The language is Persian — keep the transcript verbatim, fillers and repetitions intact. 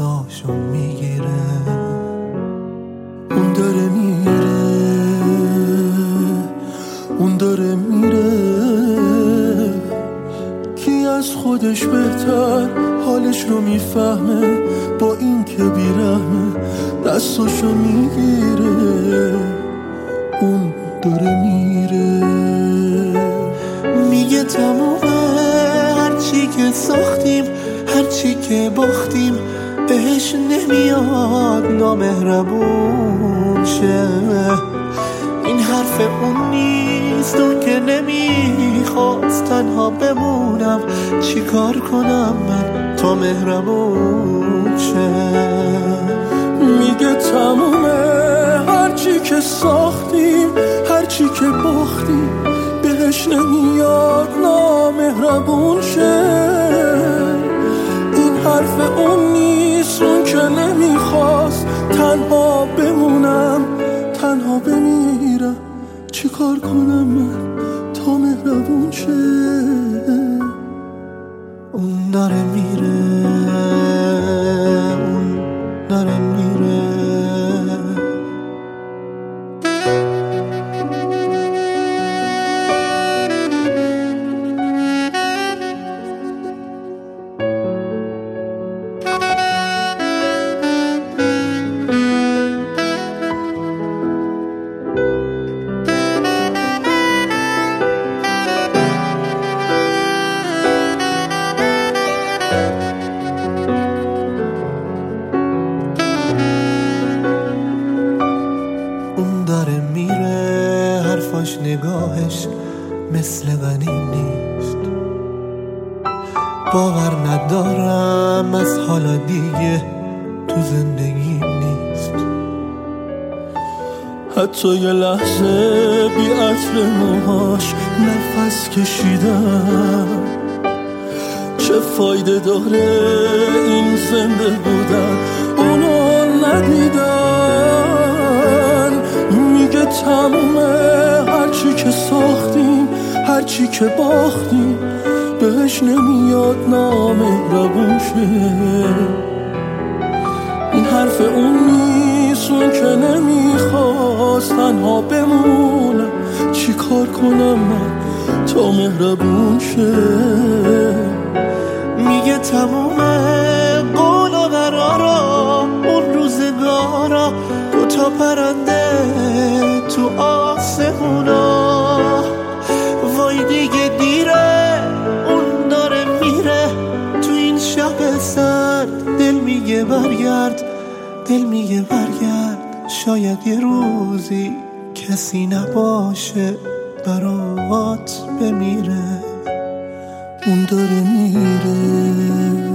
نفساشو میگیره. اون داره میره، اون داره میره. کی از خودش بهتر حالش رو میفهمه؟ با این که بیرحمه دستاشو میگیره. اون داره میره. میگه تمومه هرچی که ساختیم، هرچی که باختیم بهش نمیاد نامهربون شه. این حرف اون نیست، اون که نمیخواست تنها بمونم. چی کار کنم من تا مهربون شه؟ میگه تمومه هرچی که ساختیم، هرچی که باختیم بهش نمیاد نامهربون شه. این حرف اون نیست، اون که نمیخواست تنها بمونم، تنها بمیرم. چی کار کنم من تا مهربون شه؟ اون داره میره، اون داره میره. داره میره، حرفاش نگاهش مثل غنی نیست. باور ندارم از حالا دیگه تو زندگی نیست. حتی یه لحظه بی عطر موهاش نفس کشیدم. چه فایده داره این زنده بودن اونو ندیدن. میگه تمومه هرچی که ساختیم، هرچی که باختیم بهش نمیاد نامهربون شه. این حرف اون نیست، اون که نمیخواست تنها بمونم. چی کار کنم من تا مهربون شه؟ میگه تمومه قول و قرارا، اون روزگارا، دوتا پرنده تو آسمونا. وای دیگه دیره، اون داره میره تو این شب سرد. دل میگه برگرد، دل میگه برگرد. شاید یه روزی کسی نباشه برات بمیره. اون داره میره.